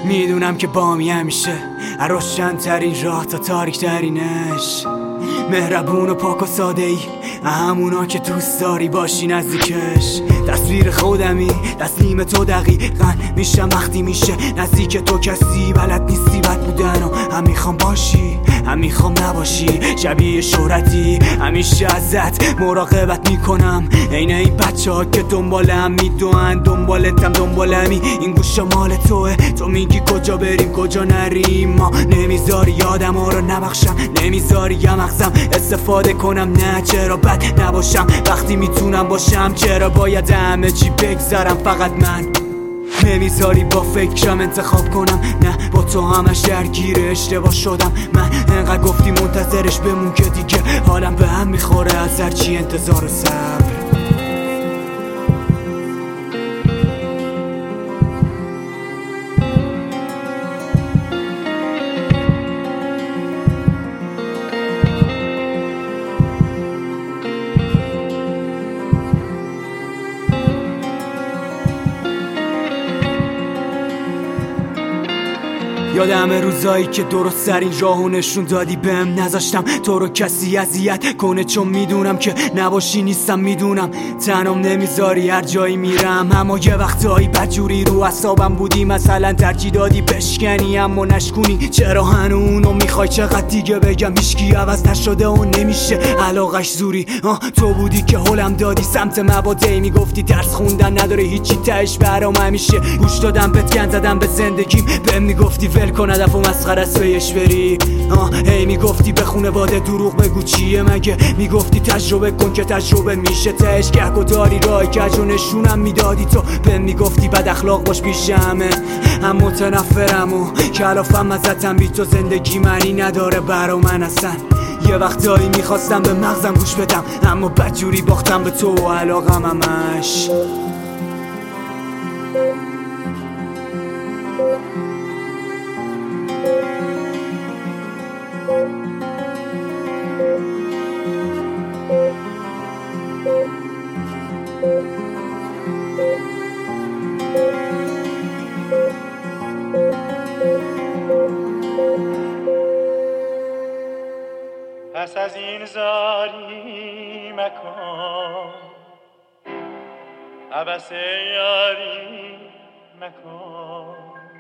میدونم که بامی همیشه روشن ترین راه تا تاریک ترینش، مهربون و پاک و ساده ای، همونا که دوست داری باشی نزدیکش. تصویر خودمی تسلیم تو دقیقا میشم وقتی میشه نزدیک تو کسی بلد نیستی بد بودن و هم میخوام باشی هم میخوام نباشی، شبیه شهرتی همیشه ازت مراقبت میکنم، عین این بچه ها که دنبالم میدوئن، دنبالتم دنبالمی، این گوشا مال توه، تو میگی کجا بریم کجا نریم، ما نمیذاری یادم ها رو نبخشم، نمیذاری یه مغزم استفاده کنم، نه چرا بد نباشم وقتی میتونم باشم، چرا باید همه چی بگذارم فقط من، نمیذاری با فکرم انتخاب کنم، نه با تو همش درگیر اشتباه شدم، من انقدر گفتی منتظرش بمون که دیگه حالم به هم میخوره از هرچی انتظار و صبر. یادم روزایی که درست ترین راهو نشون دادی بهم، نذاشتم تو رو کسی اذیت کنه چون میدونم که نباشی نیستم، میدونم تنم نمیذاری هر جایی میرم، اما یه وقتایی بدجوری رو اعصابم بودی، مثلا ترجیح دادی بشکنی اما نشکونی، چرا هنوز میخوای چقدر دیگه بگم هیچکی عوض نشده و نمیشه علاقش زوری، تو بودی که هولم دادی سمت مبادئ، میگفتی درس خوندن نداره هیچی تهش برام همیشه، گوش دادم بهت گند زدم به زندگیم، بهم میگفتی ول کن هدف و مسخره است بهش بری، هی میگفتی به خونواده دروغ بگو چیه مگه، میگفتی تجربه کن که تجربه میشه تهش، گهگ و داری راه کج و نشونم میدادی، تو بهم میگفتی بد اخلاق باش پیش همه، هم متنفرم و کلافم ازتم، بی تو زندگی معنی نداره برا من اصلا، یه وقتایی میخواستم به مغزم گوش بدم اما بدجوری باختم به تو و علاقم همش. پس از این زاری مکن، عبس یاری مکن،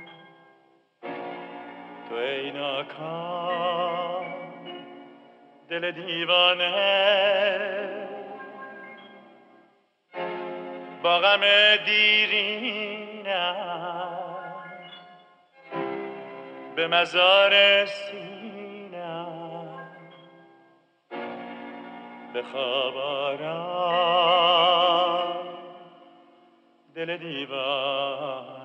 تو ای ناکام دل دیوانه با غم دیرینم به مزار سینم به خواب آرام دل دیوانه.